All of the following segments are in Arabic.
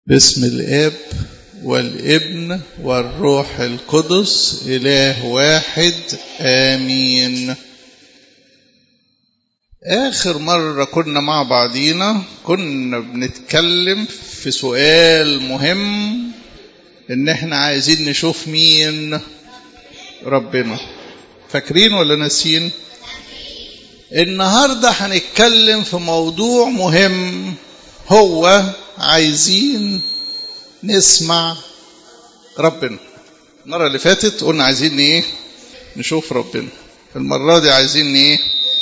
باسم الآب والابن والروح القدس إله واحد آمين. آخر مرة كنا مع بعضينا كنا بنتكلم في سؤال مهم، إن احنا عايزين نشوف مين ربنا. فاكرين ولا ناسين؟ النهاردة هنتكلم في موضوع مهم، هو عايزين نسمع ربنا. المرة اللي فاتت قلنا عايزين ايه؟ نشوف ربنا. المرة دي عايزين ايه؟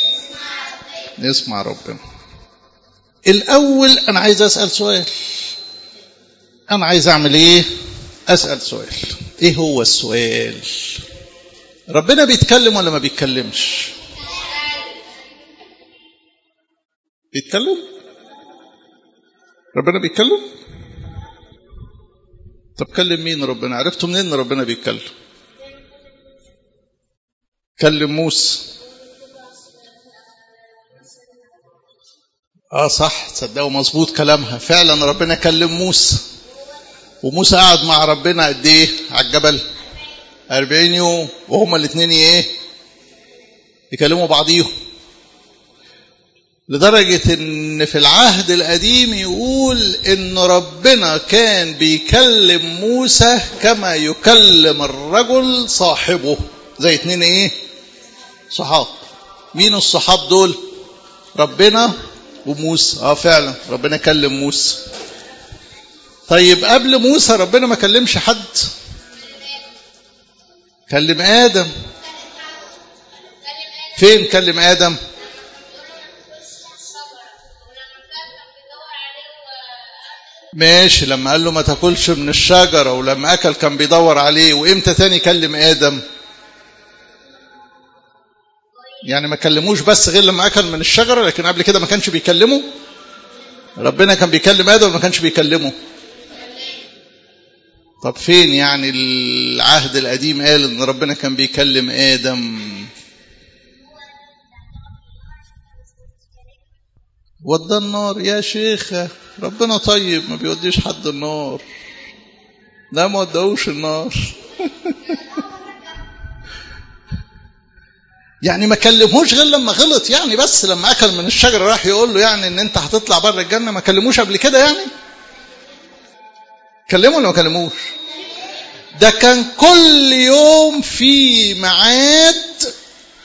نسمع ربنا. الأول أنا عايز أسأل سؤال. أنا عايز أعمل ايه؟ أسأل سؤال. ايه هو السؤال؟ ربنا بيتكلم ولا ما بيتكلمش؟ بيتكلم؟ ربنا بيتكلم؟ طب كلم مين ربنا؟ عرفتوا منين ان ربنا بيتكلم؟ كلم موسى. صح، تصدقوا مظبوط كلامها، فعلا ربنا كلم موسى. وموسى قعد مع ربنا قد ايه على الجبل؟ 40 يوم، وهما الاثنين ايه؟ يكلموا بعضيهم. لدرجة ان في العهد القديم يقول ان ربنا كان بيكلم موسى كما يكلم الرجل صاحبه، زي اتنين ايه؟ صحاب. مين الصحاب دول؟ ربنا وموسى. فعلا ربنا كلم موسى. طيب قبل موسى ربنا ما كلمش حد؟ كلم آدم. فين كلم آدم؟ ماشي، لما قال له ما تاكلش من الشجرة، ولما أكل كان بيدور عليه. وإمتى تاني كلم آدم؟ يعني ما كلموش بس غير لما أكل من الشجرة، لكن قبل كده ما كانش بيكلمه. ربنا كان بيكلم آدم وما كانش بيكلمه. طب فين يعني العهد القديم قال إن ربنا كان بيكلم آدم؟ ودى النار يا شيخة. ربنا طيب ما بيوديش حد النار. لا ما وداوش النار. يعني ما كلمهوش غير لما غلط يعني، بس لما أكل من الشجرة راح يقول له يعني إن أنت هتطلع بره الجنة. ما كلموش قبل كده يعني؟ كلمه ولا ما كلموش؟ ده كان كل يوم في ميعاد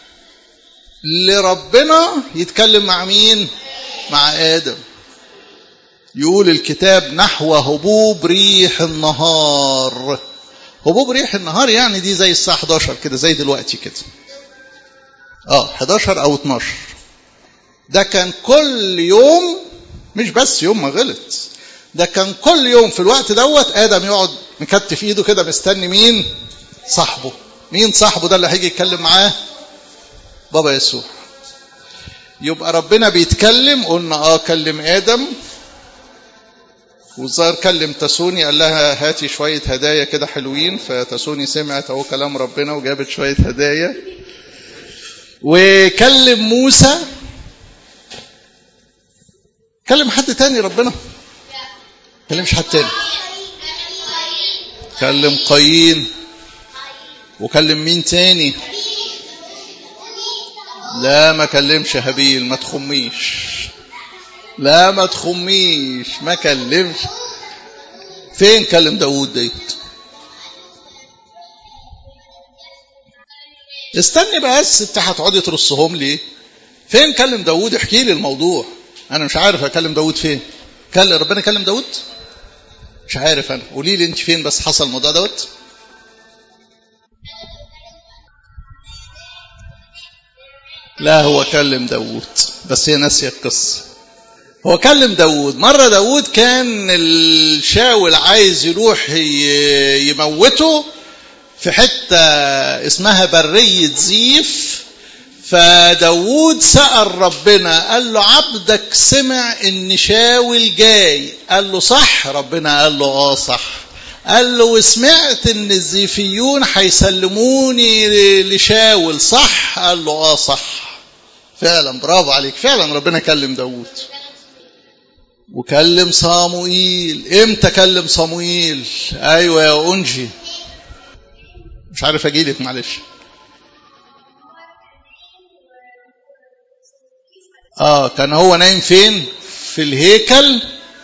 لربنا يتكلم مع مين؟ مع آدم. يقول الكتاب نحو هبوب ريح النهار. هبوب ريح النهار يعني دي زي الساعة 11 كده، زي دلوقتي كده. 11 أو 12. ده كان كل يوم، مش بس يوم ما غلط، ده كان كل يوم في الوقت دوت آدم يقعد مكتف ايده كده مستني مين؟ صاحبه. مين صاحبه ده اللي هيجي يتكلم معاه؟ بابا يسوع. يبقى ربنا بيتكلم. قلنا كلم آدم، والظاهر كلم تسوني، قال لها هاتي شوية هدايا كده حلوين، فتسوني سمعت اهو كلام ربنا وجابت شوية هدايا. وكلم موسى. كلم حد تاني ربنا؟ كلمش حد تاني. كلم قايين. وكلم مين تاني؟ لا ما كلمش هابيل. ما تخميش. لا ما تخميش، ما كلمش. فين كلم داود ديت؟ استني بس، انت هتقعدي ترصهم لي. فين كلم داود؟ احكي لي الموضوع. انا مش عارف اكلم داود فين. ربنا كلم داود؟ مش عارف انا. قولي لي انت فين بس حصل الموضوع دوت. لا هو كلم داود، بس هي ناسيه القصه. هو كلم داود مرة. داود كان الشاول عايز يروح يموته في حتة اسمها برية زيف. فداود سأل ربنا، قال له عبدك سمع ان شاول جاي. قال له صح؟ ربنا قال له صح. قال له وسمعت ان الزيفيون هيسلموني لشاول، صح؟ قال له صح. فعلا برافو عليك، فعلا ربنا كلم داود. وكلم صموئيل. امتى كلم صموئيل؟ ايوه يا انجي، مش عارف اجيلك معلش. كان هو نايم فين؟ في الهيكل،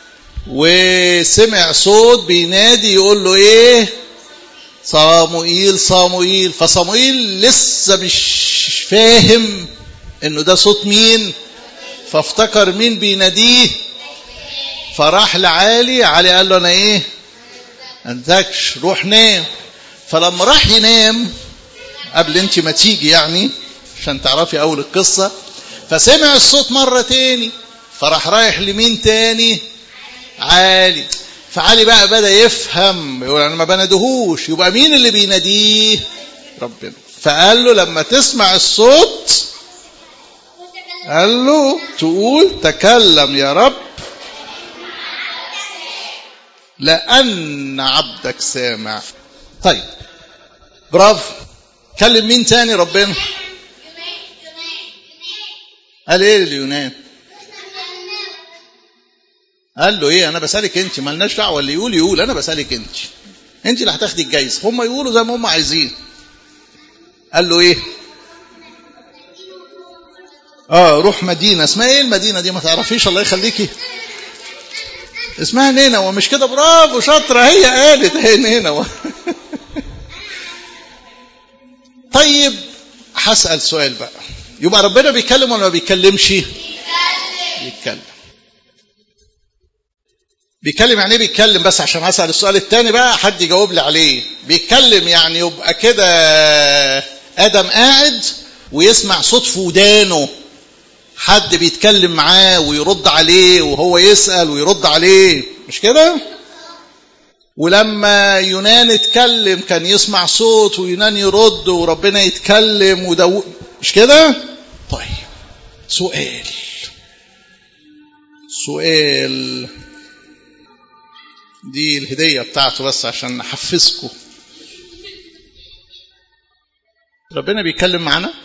وسمع صوت بينادي يقول له ايه؟ صموئيل صموئيل. فصموئيل لسه مش فاهم انه ده صوت مين، فافتكر مين بيناديه، فراح لعالي. علي قال له انا ايه؟ انتكش، روح نام. فلما راح ينام قبل انت ما تيجي يعني عشان تعرفي اول القصة، فسمع الصوت مرة تاني، فراح رايح لمين تاني؟ عالي. فعالي بقى بدأ يفهم، يقول انا ما بندهوش، يبقى مين اللي بيناديه؟ ربنا. فقال له لما تسمع الصوت، قال له تقول تكلم يا رب لأن عبدك سامع. طيب برافو. كلم مين تاني ربنا؟ قال ايه اليونان؟ قال له ايه؟ انا بسالك انت، مالناش دعوه، اللي يقول انا بسالك انت اللي هتاخدي الجايزه، هم يقولوا زي ما هم عايزين. قال له ايه؟ روح مدينه. اسمها ايه المدينه دي؟ ما تعرفيش؟ الله يخليكي. اسمها نينوى، مش كده؟ برافو، شاطره، هي قالت هي نينوى. طيب هسال سؤال بقى، يبقى ربنا بيتكلم ولا ما بيتكلمش؟ بيتكلم يعني ايه بيتكلم؟ بس عشان هسأل السؤال الثاني بقى حد يجاوب لي عليه. بيتكلم يعني يبقى كده آدم قاعد ويسمع صوت في ودانه، حد بيتكلم معاه ويرد عليه، وهو يسأل ويرد عليه، مش كده؟ ولما يونان اتكلم كان يسمع صوت ويونان يرد وربنا يتكلم مش كده؟ طيب سؤال دي الهدية بتاعته بس عشان نحفزكم. ربنا بيتكلم معنا؟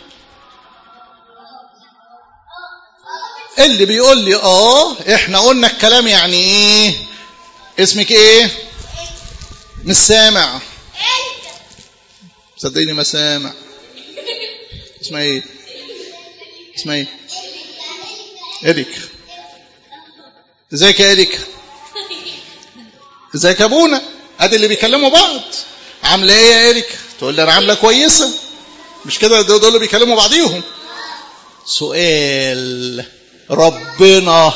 اللي بيقول لي احنا قلنا الكلام يعني ايه؟ اسمك ايه؟ مش سامع. صدقيني ما سامع. اسمها ايه؟ إريك. ازيك يا إريك؟ ازيك يا ابونا؟ ادي اللي بيكلموا بعض. عامله ايه يا إريك؟ تقول لي انا عامله كويسه، مش كده؟ دول اللي بيكلموا بعضيهم. سؤال، ربنا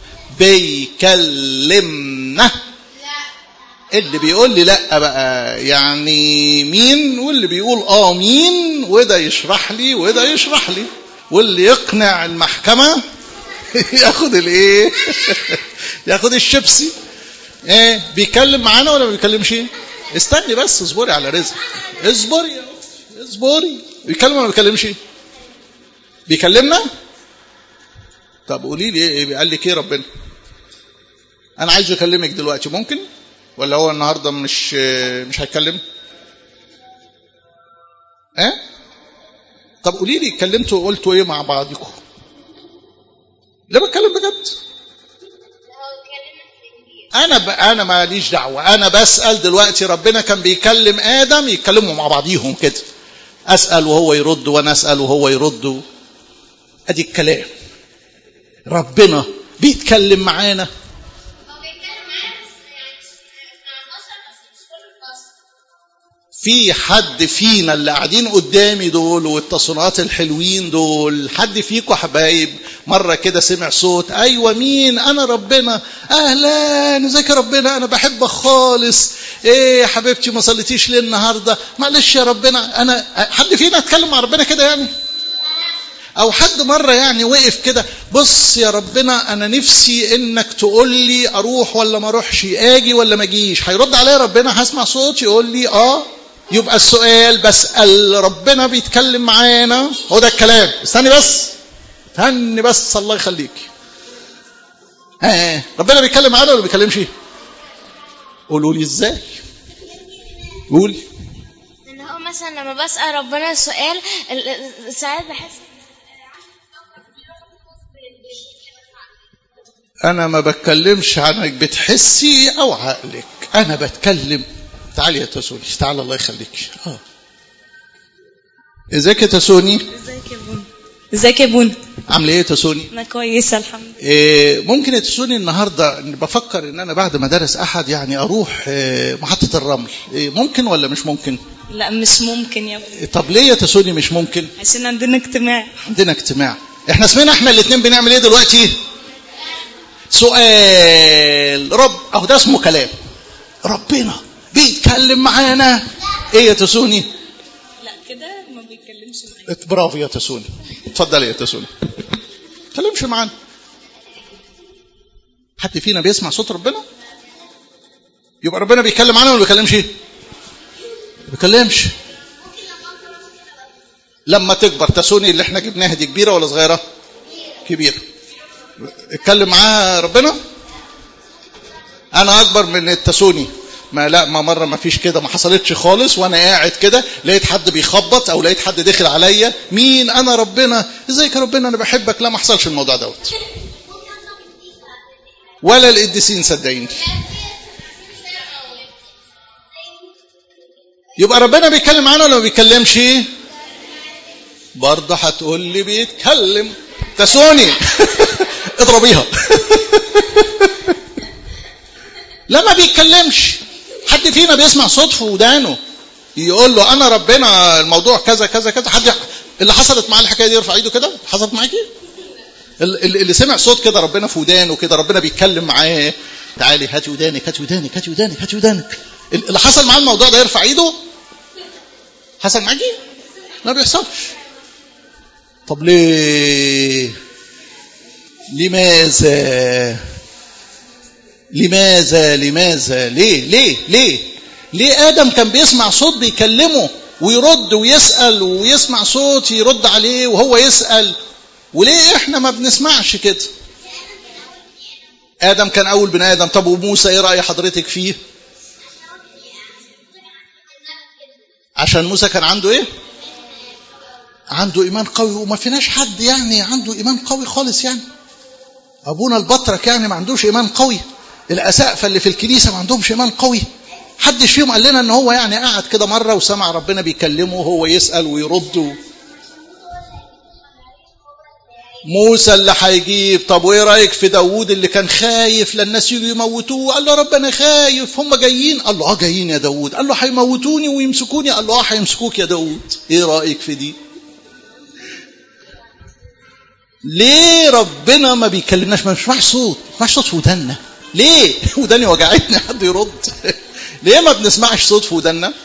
بيكلمنا؟ اللي بيقول لي لا بقى يعني مين؟ واللي بيقول مين، وده يشرح لي وده يشرح لي، واللي يقنع المحكمة ياخد الايه؟ ياخد الشيبسي. ايه بيكلم معانا ولا ما بيكلمش؟ استني بس، اصبري على رزق، اصبري. بيكلم ولا ما بيكلمش؟ بيكلمنا. طب قولي لي ايه قال لك ايه ربنا؟ انا عايز اكلمك دلوقتي، ممكن؟ ولا هو النهارده مش هيتكلم؟ طب قولي لي اتكلمتوا وقلتوا ايه مع بعضكم؟ لا بتكلم بجد. انا ماليش دعوه، انا بسال دلوقتي. ربنا كان بيكلم ادم، يتكلموا مع بعضيهم كده، اسال وهو يرد وانا اسال وهو يرد، ادي الكلام. ربنا بيتكلم معانا. في حد فينا اللي قاعدين قدامي دول والتصنيعات الحلوين دول، حد فيكم حبايب مرة كده سمع صوت؟ ايوه مين؟ انا ربنا. اهلا، ازيك يا ربنا؟ انا بحبك خالص. ايه يا حبيبتي ما صليتيش ليه النهارده؟ معلش يا ربنا. انا حد فينا اتكلم مع ربنا كده يعني؟ او حد مرة يعني وقف كده، بص يا ربنا انا نفسي انك تقول لي اروح ولا ما اروحش، اجي ولا ما اجيش؟ هيرد عليا ربنا، هسمع صوت يقول لي يبقى السؤال بسأل ربنا بيتكلم معانا، هو ده الكلام. استني بس الله يخليك. ربنا بيتكلم معانا ولا بيتكلمش؟ قولوا لي ازاي. قولي. ان هو مثلا لما بسأل ربنا سؤال ساعات بحس انا ما بتكلمش عنك بتحسي او عقلك، انا بتكلم. تعالي يا تسوني، تعالى الله يخليك. ازيك يا تسوني؟ ازيك يا بونا؟ ازيك يا بونا؟ عامله ايه يا تسوني؟ انا كويسه الحمد لله. ممكن يا تسوني النهارده بفكر ان انا بعد مدارس احد يعني اروح محطه الرمل، ممكن ولا مش ممكن؟ لا مش ممكن يا بونا. طب ليه يا تسوني مش ممكن؟ عشان عندنا اجتماع. عندنا اجتماع. احنا اسمنا احنا الاثنين بنعمل ايه دلوقتي؟ سؤال رب، اهو ده اسمه كلام. ربنا بيتكلم معانا. ايه يا تسوني؟ لا كده ما بيتكلمش معانا. برافو يا تسوني، اتفضلي يا تسوني. تكلمش معانا. حد فينا بيسمع صوت ربنا؟ يبقى ربنا بيتكلم معانا ولا ما بيكلمش؟ ما بيكلمش. لما تكبر تسوني اللي احنا جبناها دي كبيره ولا صغيره؟ كبيره. اتكلم معاها ربنا. انا اكبر من التسوني. ما مره ما فيش كده، ما حصلتش خالص، وانا قاعد كده لقيت حد بيخبط او لقيت حد داخل عليا. مين؟ انا ربنا. ازيك يا ربنا انا بحبك. لا ما حصلش الموضوع دوت. ولا القديسين صدقيني. يبقى ربنا بيتكلم معانا ولا ما بيتكلمش؟ برضه هتقول لي بيتكلم. تسوني اضربيها. لا ما بيتكلمش. حد فينا بيسمع صوت في ودانه يقول له انا ربنا الموضوع كذا كذا كذا؟ حد اللي حصلت معاه الحكايه دي يرفع ايده كده. حصلت معاكي؟ اللي سمع صوت كده ربنا في ودانه كده، ربنا بيتكلم معاه. تعالي هاتي ودانك، هاتي ودانك، هاتي ودانك، هاتي ودانك. اللي حصل معاه الموضوع ده يرفع ايده. حصل معاكي؟ ما بيحصلش. طب ليه؟ لماذا ليه آدم كان بيسمع صوت بيكلمه ويرد ويسأل ويسمع صوت يرد عليه وهو يسأل، وليه احنا ما بنسمعش كده؟ آدم كان أول بني آدم. طب وموسى ايه رأي حضرتك فيه؟ عشان موسى كان عنده ايه؟ عنده إيمان قوي، وما فيناش حد يعني عنده إيمان قوي خالص. يعني أبونا البطرك يعني ما عندوش إيمان قوي. الأسقفة اللي في الكنيسة ما عندهمش إيمان قوي. حدش فيهم قال لنا ان هو يعني قاعد كده مرة وسمع ربنا بيكلمه وهو يسأل ويرد. موسى اللي هيجيب. طب وايه رايك في داوود اللي كان خايف للناس يجوا يموتوه؟ قال له ربنا خايف، هم جايين. قال له جايين يا داوود. قال له هيموتوني ويمسكوني. قال له هيمسكوك يا داوود. ايه رايك في دي؟ ليه ربنا ما بيكلمناش؟ ما بنسمعش صوت، ما بنسمعش صوت في ودنا. ليه؟ وداني وجعتني. حد يرد. ليه ما بنسمعش صوت في ودنا؟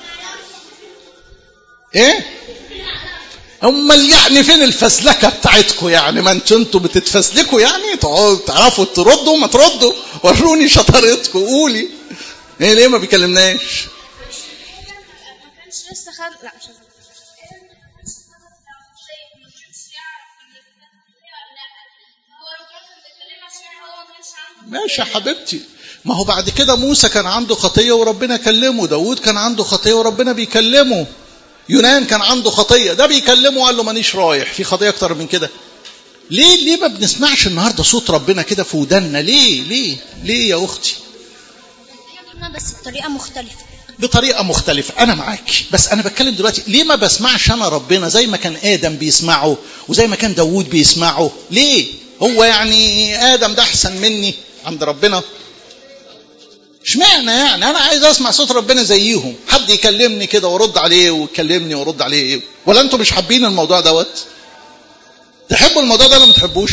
ايه؟ امال يعني فين الفسلكه بتاعتكم؟ يعني ما انتوا بتتفسلكوا يعني تعرفوا تردوا ما تردوا. وروني شطارتكم، قولي. ايه ليه ما بيكلمناش؟ ما كانش لسه لا مش ماشي يا حبيبتي. ما هو بعد كده موسى كان عنده خطية وربنا كلمه. داود كان عنده خطية وربنا بيكلمه. يونان كان عنده خطية، ده بيكلمه وقال له مانيش رايح في خطية أكتر من كده. ليه ما بنسمعش النهاردة صوت ربنا كده في ودنا؟ ليه يا أختي؟ بس بطريقة مختلفة. بطريقة مختلفة أنا معاك، بس أنا بتكلم دلوقتي ليه ما بسمعش أنا ربنا زي ما كان آدم بيسمعه وزي ما كان داود بيسمعه؟ ليه؟ هو يعني آدم ده أحسن مني عند ربنا؟ اشمعنى يعني انا عايز اسمع صوت ربنا زيهم، حد يكلمني كده وارد عليه ويكلمني وارد عليه. ولا انتوا مش حابين الموضوع دوت؟ تحبوا الموضوع ده ولا ما تحبوش؟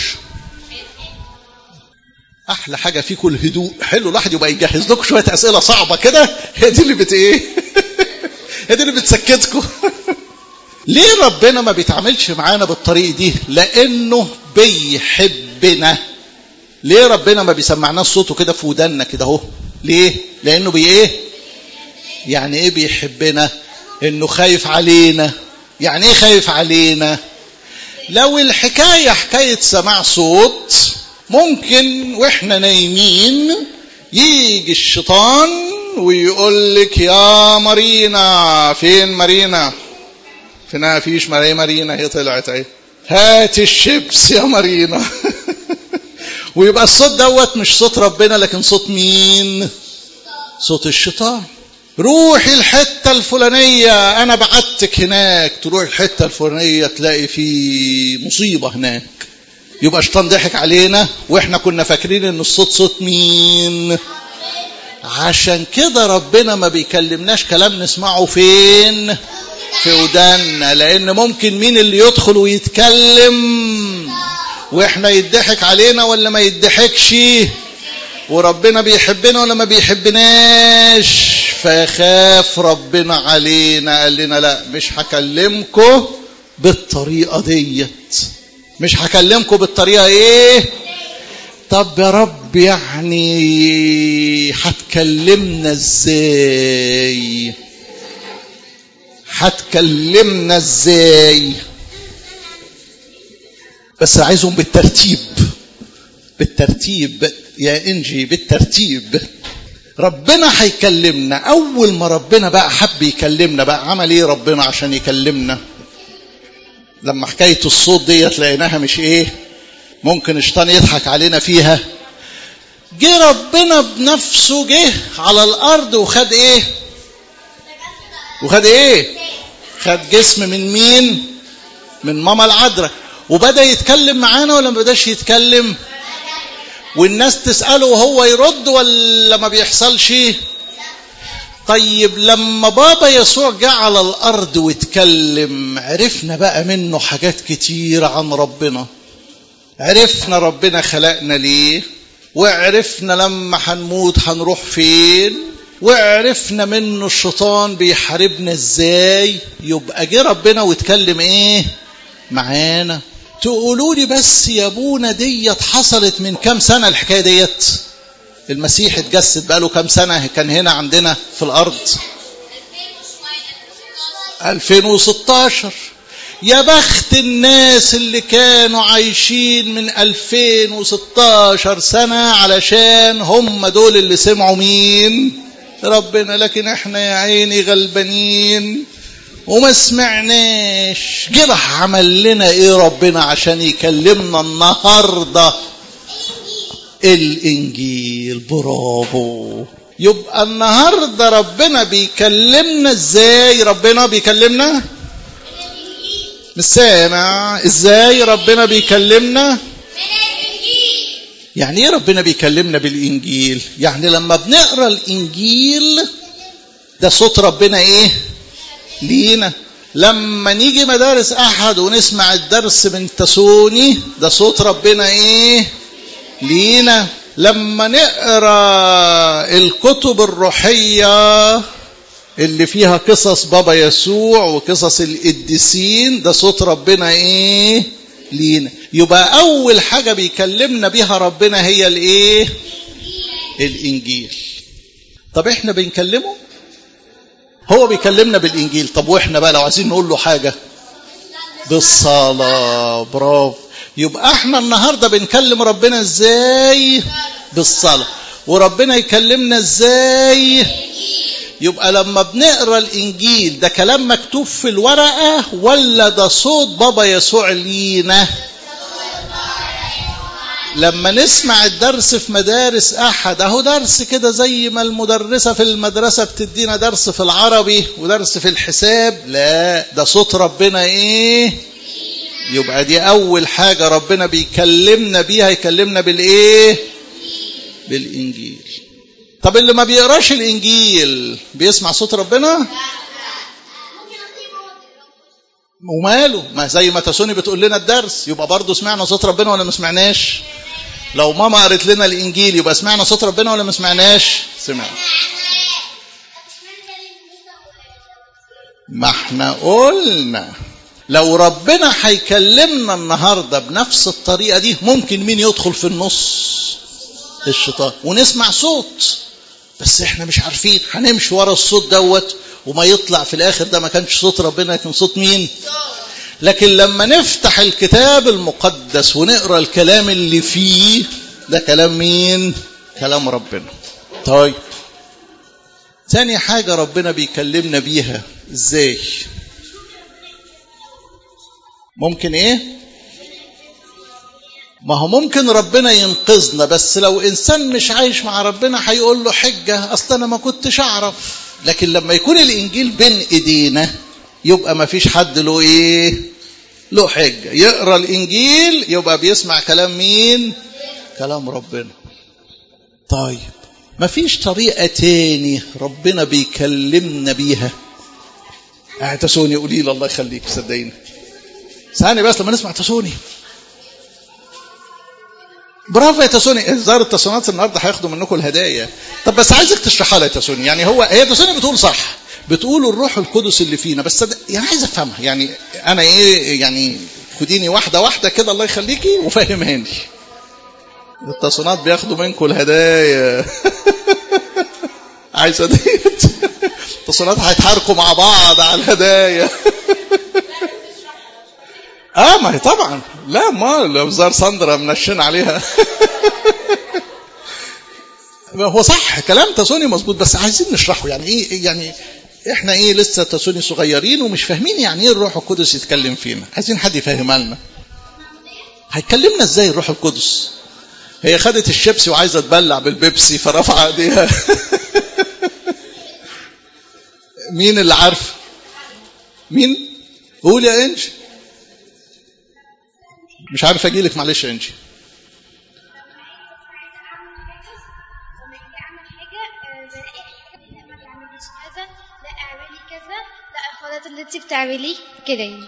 احلى حاجه فيكم الهدوء. حلو الواحد يبقى يجهز لكم شويه اسئله صعبه كده، هي دي اللي ايه هي دي اللي بتسكتكم. ليه ربنا ما بيتعاملش معانا بالطريقه دي؟ لانه بيحبنا. ليه ربنا ما بيسمعناش صوته كده في ودنا كده اهو؟ ليه؟ لانه يعني ايه بيحبنا؟ انه خايف علينا. يعني ايه خايف علينا؟ لو الحكايه حكايه سماع صوت، ممكن واحنا نايمين يجي الشيطان ويقول لك يا مارينا. فين مارينا؟ فينا فيش مارينا، هي طلعت اهي. هات الشيبس يا مارينا. ويبقى الصوت دوت مش صوت ربنا، لكن صوت مين؟ صوت الشيطان. روحي الحتة الفلانية، أنا بعتك هناك، تروح الحتة الفلانية تلاقي في مصيبة هناك. يبقى الشيطان ضحك علينا وإحنا كنا فاكرين إن الصوت صوت مين؟ عشان كده ربنا ما بيكلمناش كلام نسمعه فين؟ في ودانا، لأن ممكن مين اللي يدخل ويتكلم وإحنا يضحك علينا ولا ما يضحكش، وربنا بيحبنا ولا ما بيحبناش. فيخاف ربنا علينا، قال لنا لا مش هكلمكم بالطريقة ديت، مش هكلمكم بالطريقة ايه. طب يا رب يعني هتكلمنا ازاي؟ هتكلمنا ازاي؟ بس عايزهم بالترتيب، بالترتيب يا انجي، بالترتيب. ربنا هيكلمنا. اول ما ربنا بقى حب يكلمنا بقى عمل ايه ربنا عشان يكلمنا؟ لما حكاية الصوت ديت لقيناها مش ايه ممكن الشيطان يضحك علينا فيها، جه ربنا بنفسه جه على الارض وخد ايه؟ وخد ايه؟ خد جسم من مين؟ من ماما العذراء، وبدأ يتكلم معانا ولا ما بداش يتكلم؟ والناس تسأله وهو يرد ولا ما بيحصلش؟ طيب لما بابا يسوع جاء على الأرض واتكلم عرفنا بقى منه حاجات كتير عن ربنا. عرفنا ربنا خلقنا ليه، وعرفنا لما هنموت هنروح فين، وعرفنا منه الشيطان بيحاربنا ازاي. يبقى جه ربنا واتكلم ايه معانا. تقولوا لي بس يا ابونا ديت حصلت من كام سنة الحكاية ديت؟ المسيح اتجسد بقاله كام سنة كان هنا عندنا في الأرض؟ 2016. يا بخت الناس اللي كانوا عايشين من 2016 سنة، علشان هم دول اللي سمعوا مين؟ ربنا. لكن احنا يا عيني غلبانين وما سمعناش. جه عمل لنا ايه ربنا عشان يكلمنا النهارده؟ الانجيل. برافو. يبقى النهارده ربنا بيكلمنا ازاي؟ ربنا بيكلمنا مش سامع. ازاي ربنا بيكلمنا؟ يعني ايه ربنا بيكلمنا بالانجيل؟ يعني لما بنقرا الانجيل ده صوت ربنا ايه لينا. لما نيجي مدارس احد ونسمع الدرس من تسوني ده صوت ربنا ايه لينا. لما نقرا الكتب الروحيه اللي فيها قصص بابا يسوع وقصص القديسين ده صوت ربنا ايه لينا. يبقى اول حاجه بيكلمنا بيها ربنا هي الايه؟ الانجيل. طب احنا بنكلمه؟ هو بيكلمنا بالانجيل. طب واحنا بقى لو عايزين نقول له حاجه؟ بالصلاه. برافو. يبقى احنا النهارده بنكلم ربنا ازاي؟ بالصلاه. وربنا يكلمنا ازاي؟ يبقى لما بنقرا الانجيل ده كلام مكتوب في الورقه ولا ده صوت بابا يسوع لينا؟ لما نسمع الدرس في مدارس احد اهو درس كده زي ما المدرسه في المدرسه بتدينا درس في العربي ودرس في الحساب، لا ده صوت ربنا ايه. يبقى دي اول حاجه ربنا بيكلمنا بيها، يكلمنا بالايه؟ بالانجيل. طب اللي ما بيقراش الانجيل بيسمع صوت ربنا؟ وماله؟ ما زي ما تسوني بتقول لنا الدرس يبقى برضه سمعنا صوت ربنا ولا ما سمعناش؟ لو ماما قرت لنا الانجيل يبقى سمعنا صوت ربنا ولا ما سمعناش؟ سمعنا. ما احنا قلنا لو ربنا هيكلمنا النهارده بنفس الطريقه دي ممكن مين يدخل في النص؟ الشيطان. ونسمع صوت بس احنا مش عارفين، هنمشي ورا الصوت دوت وما يطلع في الاخر ده ما كانش صوت ربنا لكن صوت مين؟ لكن لما نفتح الكتاب المقدس ونقرا الكلام اللي فيه ده كلام مين؟ كلام ربنا. طيب ثاني حاجه ربنا بيكلمنا بيها ازاي؟ ممكن ايه؟ ما هو ممكن ربنا ينقذنا، بس لو إنسان مش عايش مع ربنا هيقول له حجة أصلا أنا ما كنتش أعرف. لكن لما يكون الإنجيل بين إيدينا يبقى ما فيش حد له إيه؟ له حجة. يقرأ الإنجيل يبقى بيسمع كلام مين؟ كلام ربنا. طيب ما فيش طريقة تاني ربنا بيكلمنا بيها؟ تسوني قولي لي الله يخليك، صدقيني ثاني بس لما نسمع تسوني. برافو يا تسوني. الظاهر التصونات النهارده هياخدوا منكم الهدايا. طب بس عايزك تشرحها لي يا تسوني. يعني هي تسوني بتقول صح، بتقول الروح القدس اللي فينا، بس يعني عايز افهمها. يعني انا ايه يعني؟ خديني واحده واحده كده الله يخليكي وفهمهاني. التصونات بياخدوا منكم الهدايا. عايزه ديت التصونات هيتحاركوا مع بعض على الهدايا. ما هي طبعا لا، ما الوزار ساندرا منشن عليها. هو صح كلام تسوني مظبوط، بس عايزين نشرحه. يعني ايه؟ يعني احنا ايه لسه تسوني صغيرين ومش فاهمين يعني ايه الروح القدس يتكلم فينا. عايزين حد يفهمها لنا. هيكلمنا ازاي الروح القدس؟ هي خدت الشيبسي وعايزه تبلع بالبيبسي فرفع ايديها. مين اللي عارف؟ مين؟ قول يا انجي. مش عارف اجيلك، معلش يا انجي. اللي انت بتعمليه كده يعني.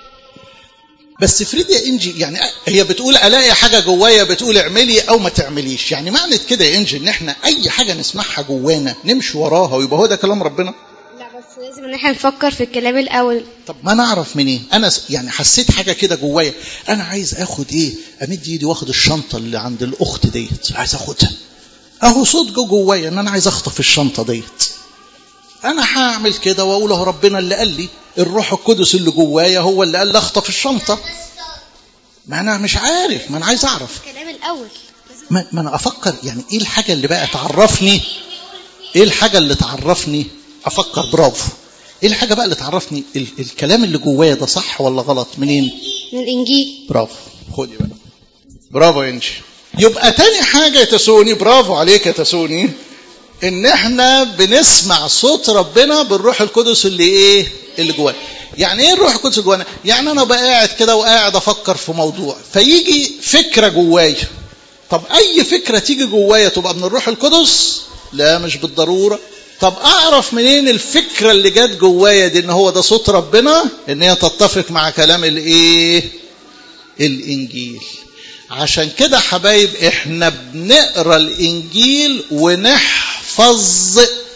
بس افرضي يا انجي، يعني هي بتقول الاقي حاجه جوايا بتقول اعملي او ما تعمليش. يعني معنى كده يا انجي ان احنا اي حاجه نسمعها جوانا نمشي وراها ويبقى هو ده كلام ربنا؟ لا، بس لازم ان احنا نفكر في الكلام الاول. طب ما نعرف منين؟ انا يعني حسيت حاجه كده جوايا، انا عايز اخد ايه؟ امد ايدي واخد الشنطه اللي عند الاخت ديت، عايز اخدها. اهو صوت جوايا ان انا عايز اخطف الشنطه ديت. انا هعمل كده واقول له ربنا اللي قال لي، الروح القدس اللي جوايا هو اللي قال لي اخطف الشنطه. ما انا مش عارف، ما انا عايز اعرف الكلام الاول. ما انا افكر يعني ايه الحاجه اللي بقى تعرفني، ايه الحاجه اللي تعرفني افكر. برافو. ايه الحاجه بقى اللي تعرفني الكلام اللي جوايا ده صح ولا غلط؟ منين؟ من الانجيل. برافو. خدي بقى. برافو يا انجي. يبقى تاني حاجه يا تسوني، برافو عليك يا تسوني، ان احنا بنسمع صوت ربنا بالروح القدس اللي ايه؟ اللي جوانا. يعني ايه الروح القدس جوانا؟ يعني انا بقى قاعد كده وقاعد افكر في موضوع، فيجي فكره جوايا. طب اي فكره تيجي جوايا تبقى من الروح القدس؟ لا، مش بالضروره. طب اعرف منين الفكره اللي جت جوايا دي ان هو ده صوت ربنا؟ ان هي تتفق مع كلام الايه؟ الانجيل. عشان كده حبايب احنا بنقرا الانجيل ونحفظ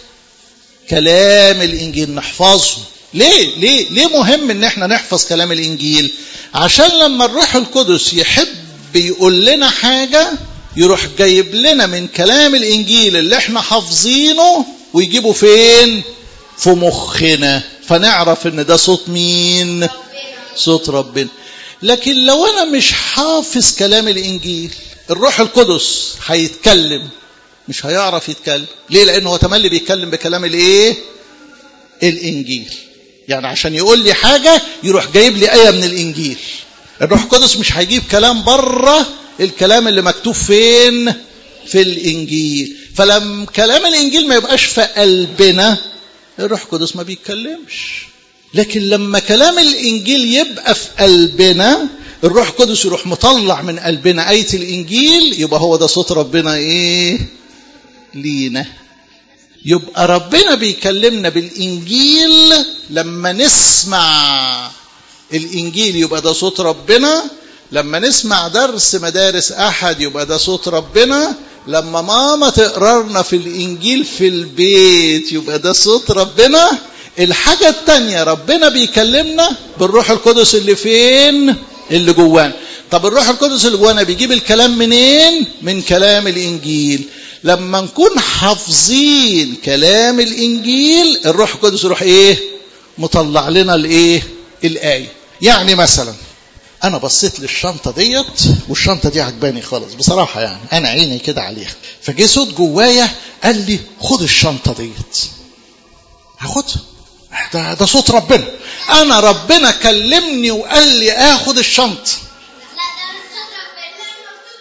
كلام الانجيل، نحفظه. ليه مهم ان احنا نحفظ كلام الانجيل؟ عشان لما الروح القدس يحب يقول لنا حاجه يروح جايب لنا من كلام الانجيل اللي احنا حافظينه ويجيبه فين؟ في مخنا، فنعرف ان ده صوت مين؟ صوت ربنا. لكن لو انا مش حافظ كلام الانجيل، الروح القدس هيتكلم مش هيعرف يتكلم. ليه؟ لانه هو تملي بيتكلم بكلام الايه؟ الانجيل. يعني عشان يقول لي حاجه يروح جايب لي ايه من الانجيل. الروح القدس مش هيجيب كلام بره الكلام اللي مكتوب فين؟ في الانجيل. فلما كلام الانجيل ما يبقاش في قلبنا الروح القدس ما بيتكلمش. لكن لما كلام الانجيل يبقى في قلبنا الروح القدس يروح مطلع من قلبنا آية الانجيل، يبقى هو ده صوت ربنا ايه؟ لينا. يبقى ربنا بيكلمنا بالانجيل. لما نسمع الانجيل يبقى ده صوت ربنا. لما نسمع درس مدارس احد يبقى ده صوت ربنا. لما ماما تقرا لنا في الانجيل في البيت يبقى ده صوت ربنا. الحاجة التانية ربنا بيكلمنا بالروح القدس اللي فين؟ اللي جوانا. طب الروح القدس اللي جوانا بيجيب الكلام منين؟ من كلام الانجيل. لما نكون حافظين كلام الانجيل الروح القدس يروح ايه؟ مطلع لنا الايه؟ الايه. يعني مثلا انا بصيت للشنطه ديت والشنطه دي عجباني خالص بصراحه، يعني انا عيني كده عليها، فجي صوت جوايا قال لي خد الشنطه ديت. هاخدها. ده صوت ربنا. انا ربنا كلمني وقال لي اخد الشنطه.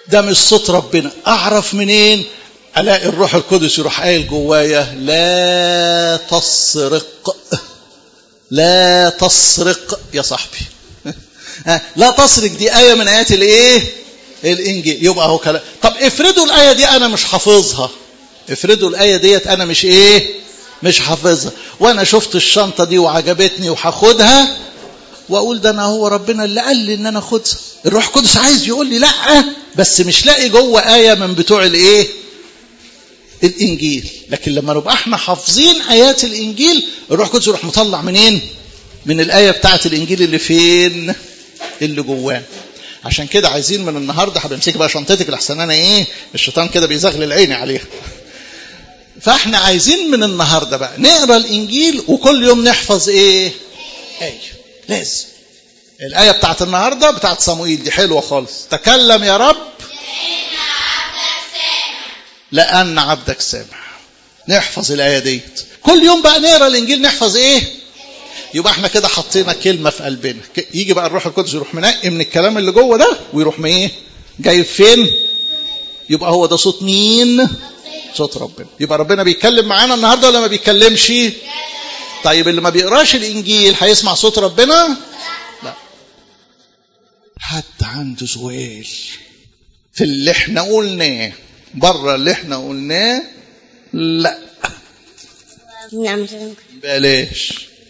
ده مش صوت ربنا. اعرف منين؟ الاقي الروح القدس يروح قايل جوايا لا تسرق. لا تسرق يا صاحبي. لا تسرق دي آية من آيات الايه؟ الانجيل. يبقى هو كلام. طب افرضوا الآية دي انا مش حافظها، افرضوا الآية ديت انا مش ايه؟ مش حافظها، وانا شفت الشنطة دي وعجبتني وهاخدها، واقول ده انا هو ربنا اللي قال لي ان انا اخدها. الروح القدس عايز يقول لي لا، بس مش لاقي جوه آية من بتوع الايه؟ الانجيل. لكن لما نبقى احنا حافظين ايات الانجيل، الروح القدس يروح مطلع منين؟ من الايه بتاعه الانجيل اللي فين؟ اللي جواه. عشان كده عايزين من النهارده هبمسك بقى شنطتك لحسن انا ايه؟ الشيطان كده بيزغلل عيني عليها. فاحنا عايزين من النهارده بقى نقرا الانجيل وكل يوم نحفظ ايه؟ ايه. لازم. الايه بتاعه النهارده بتاعه صموئيل دي حلوه خالص. تكلم يا رب لأن عبدك سامع. نحفظ الآية ديت كل يوم بقى. نقرا الإنجيل نحفظ إيه؟ يبقى احنا كده حطينا كلمة في قلبنا. يجي بقى الروح القدس يروح منقي من الكلام اللي جوه ده ويروح من ايه؟ جايب فين؟ يبقى هو ده صوت مين؟ صوت ربنا. يبقى ربنا بيتكلم معانا النهارده ولا ما بيتكلمش؟ طيب اللي ما بيقراش الإنجيل هيسمع صوت ربنا؟ لا. حد عنده سؤال في اللي احنا قلناه بره اللي احنا قلناه؟ لا. نعم. بلاش.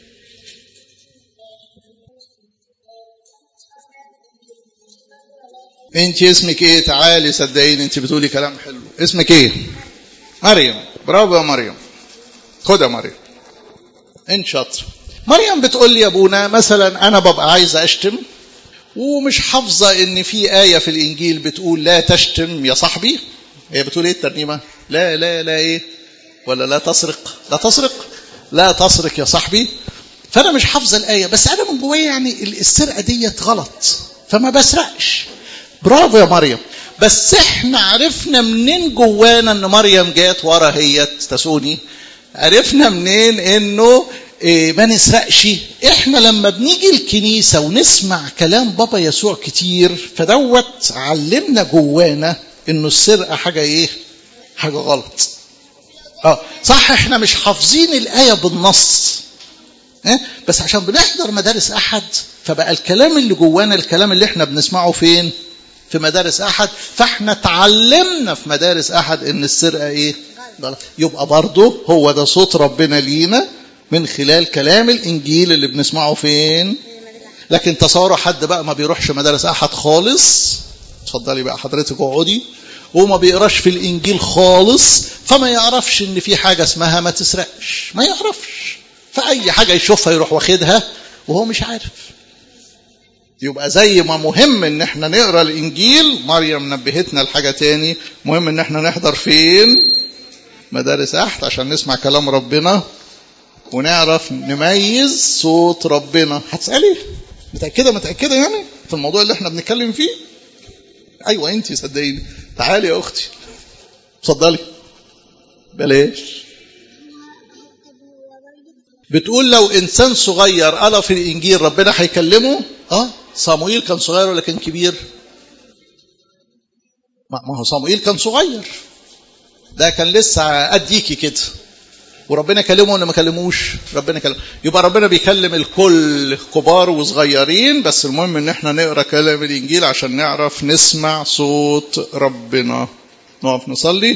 انت اسمك ايه؟ تعالي صدقيني انت بتقولي كلام حلو. اسمك ايه؟ مريم. برافو يا مريم. خد يا مريم، انت شاطر. مريم بتقول لي يا ابونا مثلا انا ببقى عايزه اشتم ومش حافظه ان في ايه في الانجيل بتقول لا تشتم يا صاحبي. هي بتقول ايه الترنيمه؟ لا لا لا ايه؟ ولا لا تسرق؟ لا تسرق؟ لا تسرق يا صاحبي. فانا مش حافظه الايه، بس انا من جوايا يعني السرقه ديت غلط فما بسرقش. برافو يا مريم. بس احنا عرفنا منين جوانا ان مريم جات ورا هي تسوني؟ عرفنا منين انه ما نسرقش؟ احنا لما بنيجي الكنيسه ونسمع كلام بابا يسوع كتير فدوت علمنا جوانا انه السرقه حاجه ايه؟ حاجه غلط. صح احنا مش حافظين الايه بالنص، بس عشان بنحضر مدارس احد فبقى الكلام اللي جوانا الكلام اللي احنا بنسمعه فين؟ في مدارس احد. فاحنا اتعلمنا في مدارس احد ان السرقه ايه؟ غلط. يبقى برضه هو ده صوت ربنا لينا من خلال كلام الانجيل اللي بنسمعه فين؟ لكن تصوروا حد بقى ما بيروحش مدارس احد خالص، اتفضلي بقى حضرتك اقعدي، وما بيقراش في الانجيل خالص، فما يعرفش ان في حاجه اسمها ما تسرقش. ما يعرفش، فاي حاجه يشوفها يروح واخدها وهو مش عارف. يبقى زي ما مهم ان احنا نقرا الانجيل، مريم نبهتنا لحاجه تاني، مهم ان احنا نحضر فين؟ مدارس احد عشان نسمع كلام ربنا ونعرف نميز صوت ربنا. هتسالي متاكده يعني في الموضوع اللي احنا بنتكلم فيه؟ ايوه انت صدقيني. تعالي يا اختي اتفضلي. بلاش. بتقول لو انسان صغير قرا في الانجيل ربنا هيكلمه. صموئيل كان صغير ولا كان كبير؟ ما هو صموئيل كان صغير، ده كان لسه قديكي كده، وربنا كلمه ولا ما كلموش؟ ربنا كلمه. يبقى ربنا بيكلم الكل، كبار وصغيرين، بس المهم ان احنا نقرا كلام الانجيل عشان نعرف نسمع صوت ربنا. نقف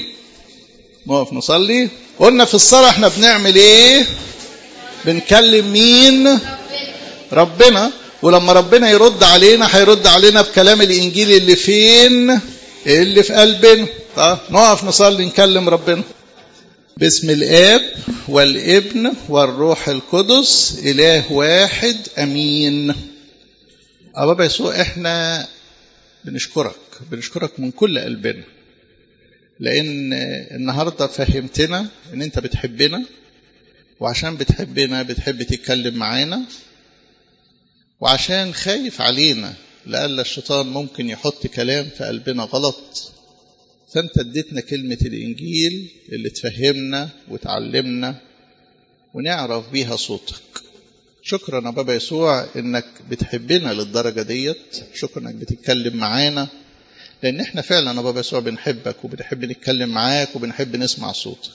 نصلي. قلنا في الصلاه احنا بنعمل ايه؟ بنكلم مين؟ ربنا. ولما ربنا يرد علينا هيرد علينا بكلام الانجيل اللي فين؟ اللي في قلبنا. نقف نصلي نكلم ربنا. باسم الآب والابن والروح القدس إله واحد أمين. بابا يسوع احنا بنشكرك من كل قلبنا، لأن النهاردة فهمتنا ان انت بتحبنا، وعشان بتحبنا بتحب تتكلم معانا، وعشان خايف علينا لألا الشيطان ممكن يحط كلام في قلبنا غلط، فانت اديتنا كلمة الإنجيل اللي تفهمنا وتعلمنا ونعرف بيها صوتك. شكرا يا بابا يسوع انك بتحبنا للدرجة ديت. شكرا انك بتتكلم معانا، لأن احنا فعلا يا بابا يسوع بنحبك وبنحب نتكلم معاك وبنحب نسمع صوتك.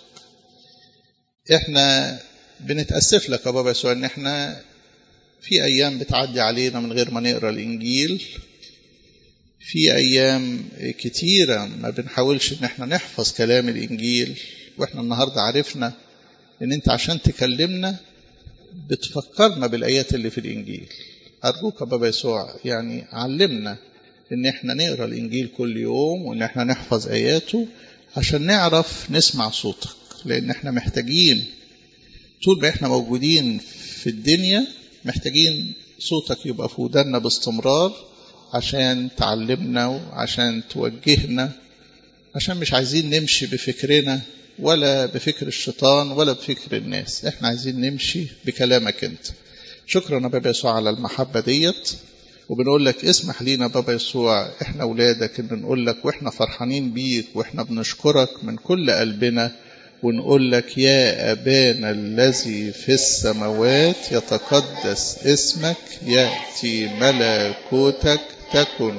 احنا بنتأسف لك يا بابا يسوع ان احنا في أيام بتعدي علينا من غير ما نقرأ الإنجيل، في أيام كتيرة ما بنحاولش ان احنا نحفظ كلام الإنجيل، واحنا النهاردة عرفنا ان انت عشان تكلمنا بتفكرنا بالآيات اللي في الإنجيل. أرجوك يا بابا يسوع يعني علمنا ان احنا نقرأ الإنجيل كل يوم وان احنا نحفظ آياته عشان نعرف نسمع صوتك، لأن احنا محتاجين طول ما احنا موجودين في الدنيا محتاجين صوتك يبقى في ودنا باستمرار عشان تعلمنا وعشان توجهنا، عشان مش عايزين نمشي بفكرنا ولا بفكر الشيطان ولا بفكر الناس، احنا عايزين نمشي بكلامك انت. شكرا يا بابا يسوع على المحبة ديت، وبنقول لك اسمح لينا بابا يسوع احنا اولادك ان نقول لك واحنا فرحانين بيك واحنا بنشكرك من كل قلبنا، ونقول لك يا أبانا الذي في السماوات يتقدس اسمك، يأتي ملكوتك، تكن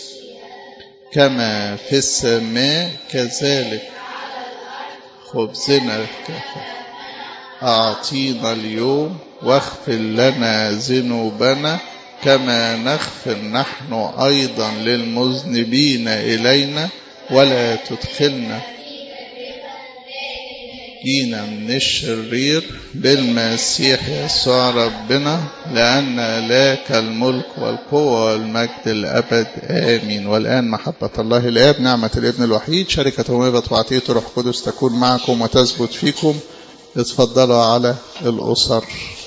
كما في السماء كذلك. خبزنا أعطينا اليوم، واغفر لنا ذنوبنا كما نغفر نحن أيضا للمذنبين إلينا، ولا تدخلنا جينا من الشرير، بالمسيح يسوع ربنا، لأن لك الملك والقوة والمجد الأبد آمين. والآن محبة الله الآب، نعمة الابن الوحيد، شركة وموهبة وعطية روح قدس تكون معكم وتثبت فيكم. اتفضلوا على الأسر.